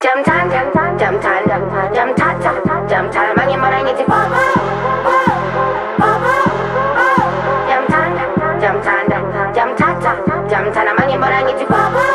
Jam time, jam time, jam time, jam time, jam time. Mangin barang itu. Jam time, jam time, jam time, jam time. Mangin barang itu.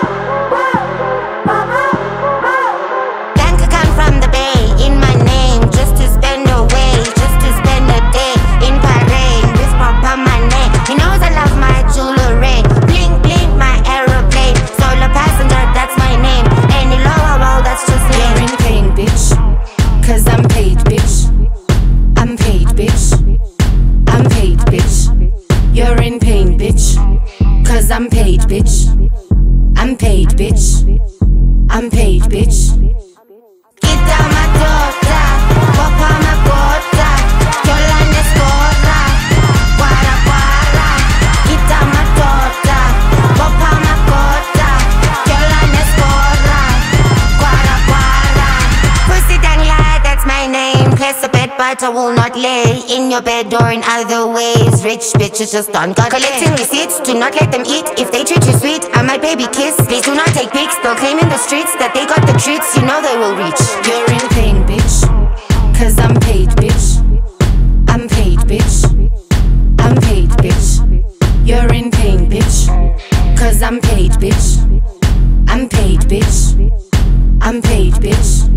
Bank account from the bay in my name, just to spend away, just to spend a day in Bahrain. This pop on my name. He knows I love my jewelry. Blink, blink, my aeroplane. Solo passenger, that's my name. Any lower, well, that's just me. You're in pain, bitch, cause I'm paid, bitch. I'm paid, bitch. I'm paid, bitch. You're in pain, bitch, cause I'm paid, bitch. I'm paid, bitch. I'm paid, bitch. Kita matota, papa makota, jolan escola, guara guara. Kita matota, papa makota, jolan escola, guara guara. Pussy dang lad, that's my name. Place a bet, but I will not lay in your bed or in other ways. Rich bitches just don't got collecting receipts. Do not let them eat if they treat you sweet. I'm my baby kiss. Please do not take pics. They'll claim in the streets that they got the treats. You know they will reach. You're in pain, bitch, cause I'm paid, bitch. I'm paid, bitch. I'm paid, bitch. You're in pain, bitch, cause I'm paid, bitch. I'm paid, bitch. I'm paid, bitch.